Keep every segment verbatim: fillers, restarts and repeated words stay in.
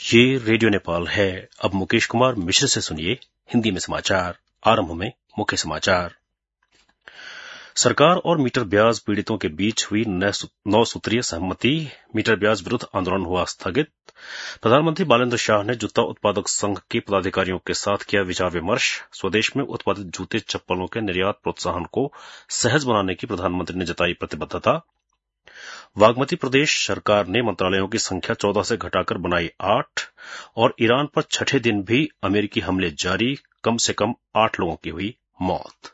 ये रेडियो नेपाल है। अब मुकेश कुमार मिश्र से सुनिए हिंदी में समाचार। आरंभ में मुख्य समाचार। सरकार और मीटर ब्याज पीड़ितों के बीच हुई नौ सूत्रीय सहमति, मीटर ब्याज विरुद्ध आंदोलन हुआ स्थगित। प्रधानमंत्री बालेन्द्र शाह ने जूता उत्पादक संघ के पदाधिकारियों के साथ किया विचार विमर्श। स्वदेश में उत्पादित जूते चप्पलों के निर्यात प्रोत्साहन को सहज बनाने की प्रधानमंत्री ने जताई प्रतिबद्धता। बागमती प्रदेश सरकार ने मंत्रालयों की संख्या चौदह से घटाकर बनाई आठ। और ईरान पर छठे दिन भी अमेरिकी हमले जारी, कम से कम आठ लोगों की हुई मौत।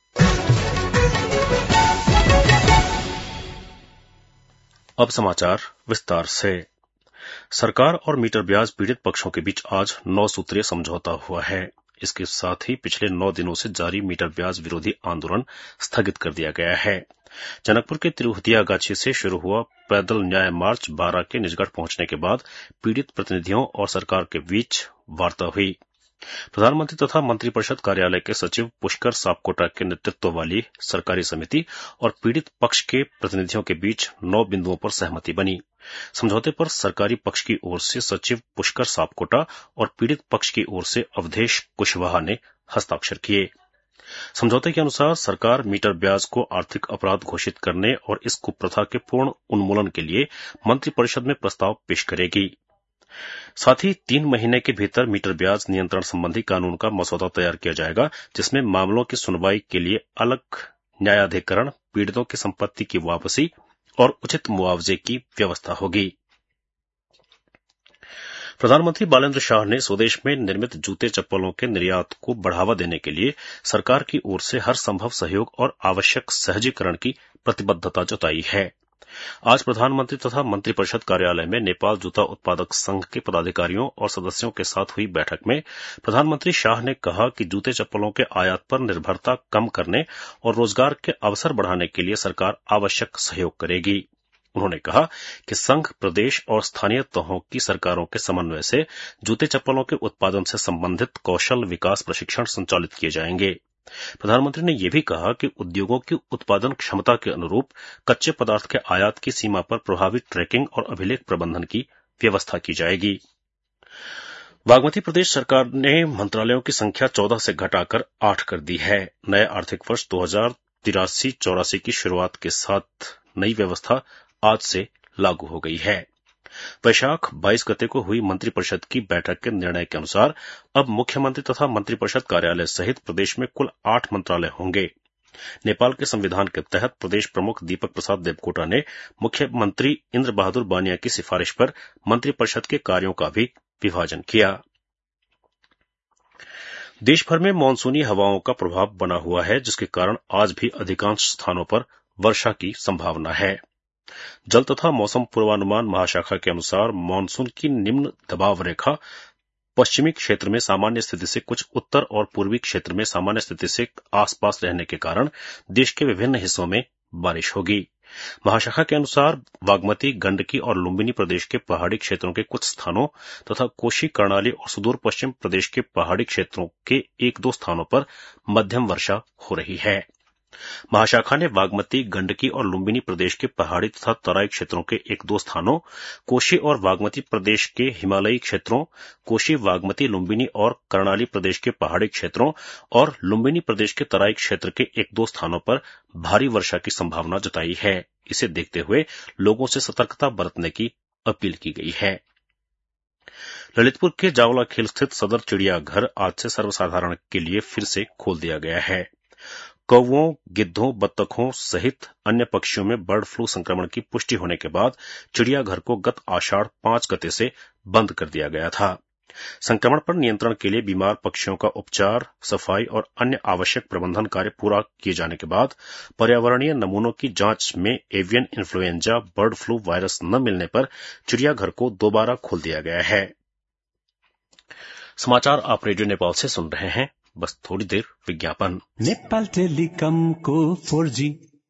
अब समाचार विस्तार से। सरकार और मीटर ब्याज पीड़ित पक्षों के बीच आज नौ सूत्रीय समझौता हुआ है। इसके साथ ही पिछले नौ दिनों से जारी मीटर ब्याज विरोधी आंदोलन स्थगित कर दिया गया है। जनकपुर के तिरुहतियागाछी से शुरू हुआ पैदल न्याय मार्च बारा के निजगढ़ पहुंचने के बाद पीड़ित प्रतिनिधियों और सरकार के बीच वार्ता हुई। प्रधानमंत्री तथा मंत्रिपरिषद कार्यालय के सचिव पुष्कर सापकोटा के नेतृत्व वाली सरकारी समिति और पीड़ित पक्ष के प्रतिनिधियों के बीच नौ बिंदुओं पर सहमति बनी। समझौते पर सरकारी पक्ष की ओर से सचिव पुष्कर सापकोटा और पीड़ित पक्ष की ओर से अवधेश कुशवाहा ने हस्ताक्षर किए। समझौते के अनुसार सरकार मीटर ब्याज को आर्थिक अपराध घोषित करने और इस कुप्रथा के पूर्ण उन्मूलन के लिए मंत्रिपरिषद में प्रस्ताव पेश करेगी। साथ ही तीन महीने के भीतर मीटर ब्याज नियंत्रण संबंधी कानून का मसौदा तैयार किया जाएगा, जिसमें मामलों की सुनवाई के लिए अलग न्यायाधिकरण, पीड़ितों की संपत्ति की वापसी और उचित मुआवजे की व्यवस्था होगी। प्रधानमंत्री बालेन्द्र शाह ने स्वदेश में निर्मित जूते चप्पलों के निर्यात को बढ़ावा देने के लिए सरकार की ओर से हर संभव सहयोग और आवश्यक सहजीकरण की प्रतिबद्धता जताई है। आज प्रधानमंत्री तथा मंत्रिपरिषद कार्यालय में नेपाल जूता उत्पादक संघ के पदाधिकारियों और सदस्यों के साथ हुई बैठक में प्रधानमंत्री शाह ने कहा कि जूते चप्पलों के आयात पर निर्भरता कम करने और रोजगार के अवसर बढ़ाने के लिए सरकार आवश्यक सहयोग करेगी। उन्होंने कहा कि संघ, प्रदेश और स्थानीय तहों की सरकारों के समन्वय से जूते चप्पलों के उत्पादन से संबंधित कौशल विकास प्रशिक्षण संचालित किए जाएंगे। प्रधानमंत्री ने यह भी कहा कि उद्योगों की उत्पादन क्षमता के अनुरूप कच्चे पदार्थ के आयात की सीमा पर प्रभावी ट्रैकिंग और अभिलेख प्रबंधन की व्यवस्था की जाएगी। बागमती प्रदेश सरकार ने मंत्रालयों की संख्या चौदह से घटाकर आठ कर दी है। नए आर्थिक वर्ष दो हजार तिरासी चौरासी की शुरुआत के साथ नई व्यवस्था आज से लागू हो गई है। वैशाख बाईस गते को हुई मंत्रिपरिषद की बैठक के निर्णय के अनुसार अब मुख्यमंत्री तथा मंत्रिपरिषद कार्यालय सहित प्रदेश में कुल आठ मंत्रालय होंगे। नेपाल के संविधान के तहत प्रदेश प्रमुख दीपक प्रसाद देवकोटा ने मुख्यमंत्री इंद्र बहादुर बानिया की सिफारिश पर मंत्रिपरिषद के कार्यों का भी विभाजन किया। देश भर में मानसूनी हवाओं का प्रभाव बना हुआ है, जिसके कारण आज भी अधिकांश स्थानों पर वर्षा की संभावना है। जल तथा मौसम पूर्वानुमान महाशाखा के अनुसार मानसून की निम्न दबाव रेखा पश्चिमी क्षेत्र में सामान्य स्थिति से कुछ उत्तर और पूर्वी क्षेत्र में सामान्य स्थिति से आसपास रहने के कारण देश के विभिन्न हिस्सों में बारिश होगी। महाशाखा के अनुसार बागमती, गंडकी और लुम्बिनी प्रदेश के पहाड़ी क्षेत्रों के कुछ स्थानों तथा कोशी, कर्णाली और सुदूर पश्चिम प्रदेश के पहाड़ी क्षेत्रों के एक दो स्थानों पर मध्यम वर्षा हो रही है। महाशाखा ने बागमती, गंडकी और लुम्बिनी प्रदेश के पहाड़ी तथा तराई क्षेत्रों के एक दो स्थानों, कोशी और बागमती प्रदेश के हिमालयी क्षेत्रों, कोशी, बागमती, लुम्बिनी और कर्णाली प्रदेश के पहाड़ी क्षेत्रों और लुम्बिनी प्रदेश के तराई क्षेत्र के एक दो स्थानों पर भारी वर्षा की संभावना जताई है। इसे देखते हुए लोगों से सतर्कता बरतने की अपील की गई है। ललितपुर के जावला खेल स्थित सदर चिड़ियाघर आज से सर्वसाधारण के लिए फिर से खोल दिया गया है। कौवों, गिद्धों, बत्तखों सहित अन्य पक्षियों में बर्ड फ्लू संक्रमण की पुष्टि होने के बाद चिड़ियाघर को गत आषाढ़ पांच गते से बंद कर दिया गया था। संक्रमण पर नियंत्रण के लिए बीमार पक्षियों का उपचार, सफाई और अन्य आवश्यक प्रबंधन कार्य पूरा किए जाने के बाद पर्यावरणीय नमूनों की जांच में avian influenza bird flu virus न मिलने पर चिड़ियाघर को दोबारा खोल दिया गया है। समाचार आप रेडियो नेपाल से सुन रहे हैं। बस थोड़ी देर विज्ञापन। नेपाल टेलिकम को फोर जी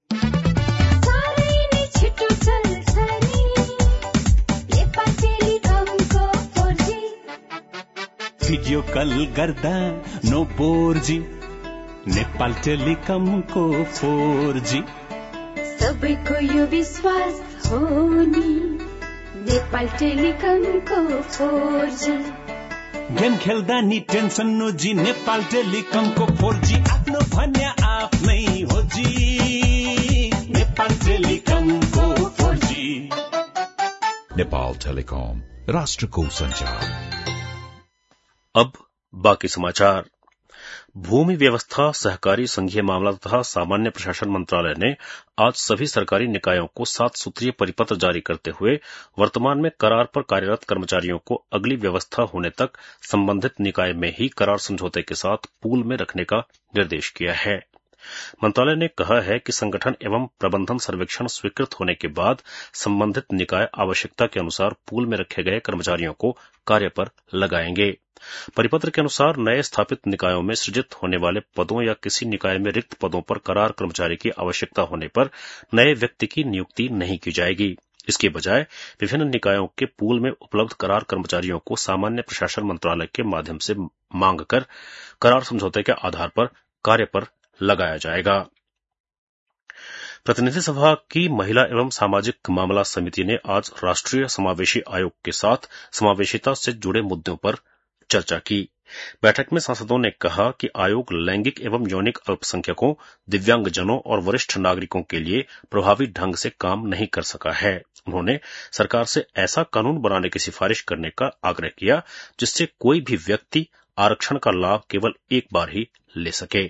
भिडियो कल गर्दा नो बोर जी। नेपाल टेलिकम को फोर जी सबैको यो विश्वास हो नि नेपाल टेलिकमको फोर जी। गेम खेल्दा नि टेन्सन नोजी, नेपाल टेलिकमको फोर जी आफ्नो भन्या आफ्नै हो जी। नेपाल टेलिकमको फोर जी। नेपाल टेलिकम, राष्ट्रको संचार। अब बाकी समाचार। भूमि व्यवस्था, सहकारी संघीय मामला तथा सामान्य प्रशासन मंत्रालय ने आज सभी सरकारी निकायों को सात सूत्रीय परिपत्र जारी करते हुए वर्तमान में करार पर कार्यरत कर्मचारियों को अगली व्यवस्था होने तक संबंधित निकाय में ही करार समझौते के साथ पूल में रखने का निर्देश किया है। मंत्रालय ने कहा है कि संगठन एवं प्रबंधन सर्वेक्षण स्वीकृत होने के बाद संबंधित निकाय आवश्यकता के अनुसार पूल में रखे गए कर्मचारियों को कार्य पर लगाएंगे। परिपत्र के अनुसार नए स्थापित निकायों में सृजित होने वाले पदों या किसी निकाय में रिक्त पदों पर करार कर्मचारी की आवश्यकता होने पर नए व्यक्ति की नियुक्ति नहीं की जाएगी। इसके बजाय विभिन्न निकायों के पूल में उपलब्ध करार कर्मचारियों को सामान्य प्रशासन मंत्रालय के माध्यम से मांग कर करार समझौते के आधार पर कार्य पर लगाया जाएगा। प्रतिनिधि सभा की महिला एवं सामाजिक मामला समिति ने आज राष्ट्रीय समावेशी आयोग के साथ समावेशिता से जुड़े मुद्दों पर चर्चा की। बैठक में सांसदों ने कहा कि आयोग लैंगिक एवं यौनिक अल्पसंख्यकों, दिव्यांगजनों और वरिष्ठ नागरिकों के लिए प्रभावी ढंग से काम नहीं कर सका है। उन्होंने सरकार से ऐसा कानून बनाने की सिफारिश करने का आग्रह किया जिससे कोई भी व्यक्ति आरक्षण का लाभ केवल एक बार ही ले सके।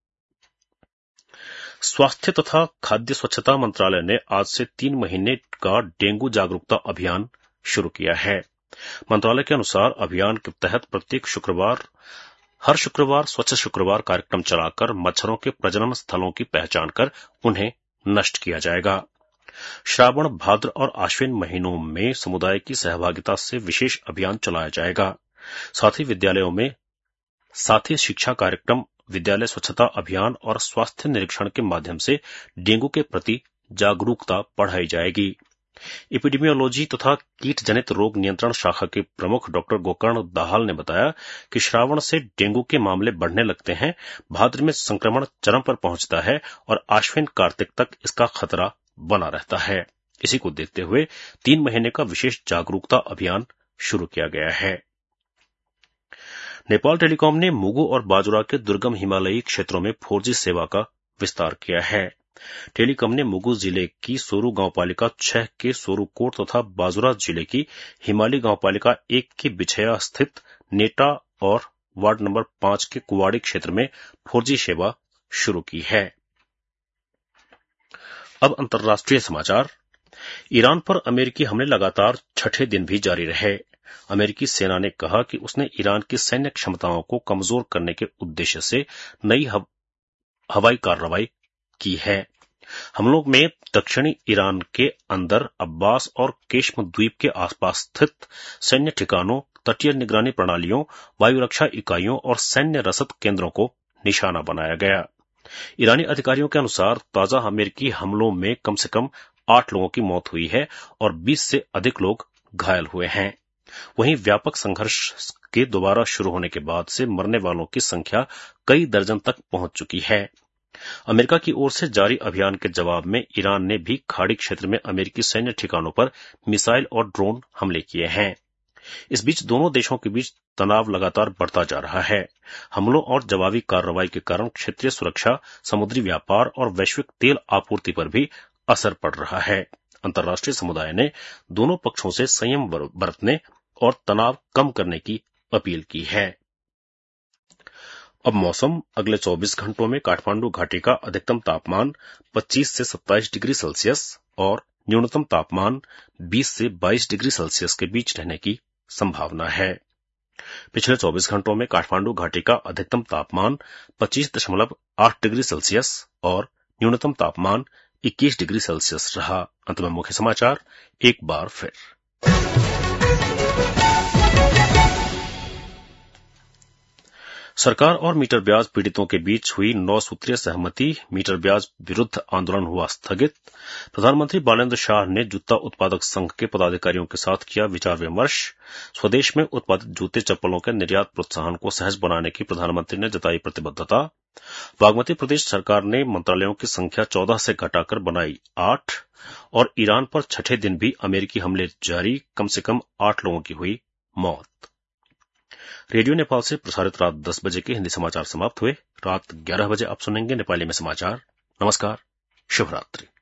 स्वास्थ्य तथा खाद्य स्वच्छता मंत्रालय ने आज से तीन महीने का डेंगू जागरूकता अभियान शुरू किया है। मंत्रालय के अनुसार अभियान के तहत प्रत्येक शुक्रवार हर शुक्रवार स्वच्छ शुक्रवार कार्यक्रम चलाकर मच्छरों के प्रजनन स्थलों की पहचान कर उन्हें नष्ट किया जाएगा। श्रावण, भाद्र और आश्विन महीनों में समुदाय की सहभागिता से विशेष अभियान चलाया जाएगा। साथ ही विद्यालयों में साथी शिक्षा कार्यक्रम, विद्यालय स्वच्छता अभियान और स्वास्थ्य निरीक्षण के माध्यम से डेंगू के प्रति जागरूकता बढ़ाई जाएगी। एपिडेमियोलॉजी तथा कीट जनित रोग नियंत्रण शाखा के प्रमुख डॉक्टर गोकर्ण दाहाल ने बताया कि श्रावण से डेंगू के मामले बढ़ने लगते हैं, भाद्र में संक्रमण चरम पर पहुंचता है और आश्विन कार्तिक तक इसका खतरा बना रहता है। इसी को देखते हुए तीन महीने का विशेष जागरूकता अभियान शुरू किया गया है। नेपाल टेलीकॉम ने मुगु और बाजुरा के दुर्गम हिमालयी क्षेत्रों में फोर जी सेवा का विस्तार किया है। टेलीकॉम ने मुगु जिले की सोरू गांवपालिका छह के सोरूकोट तथा बाजुरा जिले की हिमाली गांवपालिका एक की बिछया स्थित नेटा और वार्ड नंबर पांच के कुवाड़ी क्षेत्र में फोर जी सेवा शुरू की है। अब अंतर्राष्ट्रीय समाचार। ईरान पर अमेरिकी हमले लगातार छठे दिन भी जारी रहे। अमेरिकी सेना ने कहा कि उसने ईरान की सैन्य क्षमताओं को कमजोर करने के उद्देश्य से नई हव, हवाई कार्रवाई की है। हमलों में दक्षिणी ईरान के अंदर अब्बास और केश्म द्वीप के आसपास स्थित सैन्य ठिकानों, तटीय निगरानी प्रणालियों, वायुरक्षा इकाइयों और सैन्य रसद केंद्रों को निशाना बनाया गया। ईरानी अधिकारियों के अनुसार ताजा अमेरिकी हमलों में कम से कम आठ लोगों की मौत हुई है और बीस से अधिक लोग घायल हुए हैं। वहीं व्यापक संघर्ष के दोबारा शुरू होने के बाद से मरने वालों की संख्या कई दर्जन तक पहुंच चुकी है। अमेरिका की ओर से जारी अभियान के जवाब में ईरान ने भी खाड़ी क्षेत्र में अमेरिकी सैन्य ठिकानों पर मिसाइल और ड्रोन हमले किए हैं। इस बीच दोनों देशों के बीच तनाव लगातार बढ़ता जा रहा है। हमलों और जवाबी कार्रवाई के कारण क्षेत्रीय सुरक्षा, समुद्री व्यापार और वैश्विक तेल आपूर्ति पर भी असर पड़ रहा है। अंतर्राष्ट्रीय समुदाय ने दोनों पक्षों से संयम बरतने और तनाव कम करने की अपील की है। अब मौसम। अगले चौबीस घंटों में काठमांडू घाटी का अधिकतम तापमान पच्चीस से सत्ताईस डिग्री सेल्सियस और न्यूनतम तापमान बीस से बाईस डिग्री सेल्सियस के बीच रहने की संभावना है। पिछले चौबीस घंटों में काठमांडू घाटी का अधिकतम तापमान पच्चीस दशमलव आठ डिग्री सेल्सियस और न्यूनतम तापमान इक्कीस डिग्री सेल्सियस रहा। अंत में मुख्य समाचार एक बार फिर। सरकार और मीटर ब्याज पीड़ितों के बीच हुई नौ सूत्रीय सहमति, मीटर ब्याज विरुद्ध आंदोलन हुआ स्थगित। प्रधानमंत्री बालेन्द्र शाह ने जूता उत्पादक संघ के पदाधिकारियों के साथ किया विचार विमर्श। स्वदेश में उत्पादित जूते चप्पलों के निर्यात प्रोत्साहन को सहज बनाने की प्रधानमंत्री ने जताई प्रतिबद्धता। बागमती प्रदेश सरकार ने मंत्रालयों की संख्या चौदह से घटाकर बनाई आठ। और ईरान पर छठे दिन भी अमेरिकी हमले जारी, कम से कम आठ लोगों की हुई मौत। रेडियो नेपाल से प्रसारित रात दस बजे के हिंदी समाचार समाप्त हुए। रात ग्यारह बजे आप सुनेंगे नेपाली में समाचार। नमस्कार, शुभ रात्रि।